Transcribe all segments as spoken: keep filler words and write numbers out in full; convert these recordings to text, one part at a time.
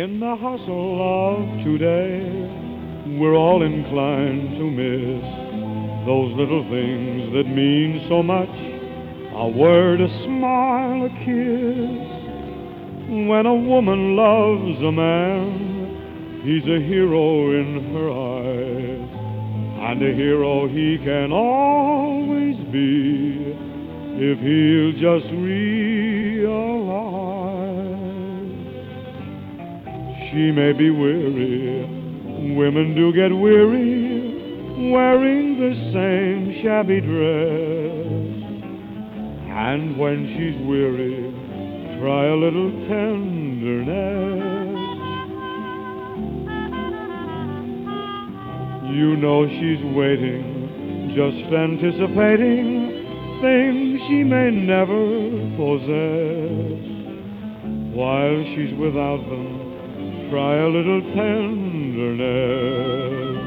In the hustle of today, we're all inclined to miss those little things that mean so much. A word, a smile, a kiss. When a woman loves a man, he's a hero in her eyes, and a hero he can always be if he'll just realize. She may be weary, women do get weary, wearing the same shabby dress. And when she's weary, try a little tenderness. You know she's waiting, just anticipating things she may never possess. While she's without them, try a little tenderness.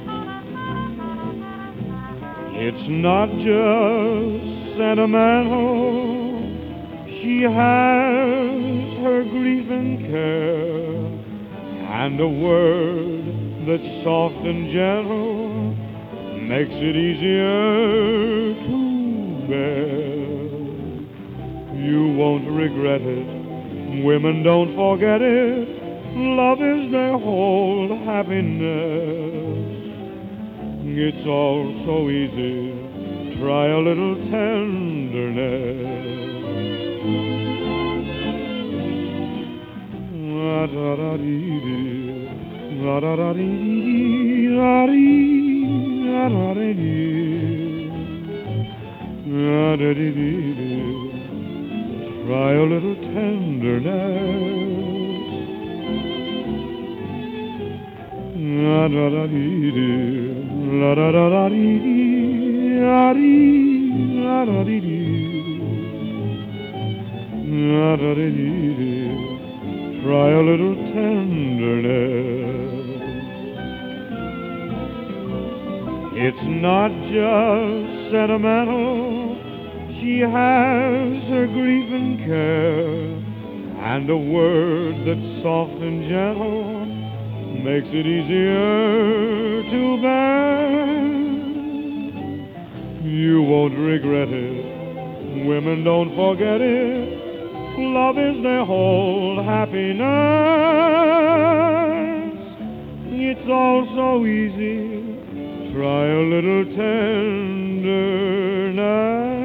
It's not just sentimental. She has her grief and care, and a word that's soft and gentle makes it easier to bear. You won't regret it. Women don't forget it. Love is their whole happiness. It's all so easy. Try a little tenderness. La da da dee dee, la da da dee dee, la dee, la da dee dee, la da dee dee dee. Try a little tenderness. La da da dee dee, la da da da dee dee, la dee, la da dee dee, la da dee dee. Try a little tenderness. It's not just sentimental. She has her grief and care, and a word that's soft and gentle makes it easier to bear. You won't regret it. Women don't forget it. Love is their whole happiness. It's all so easy. Try a little tenderness.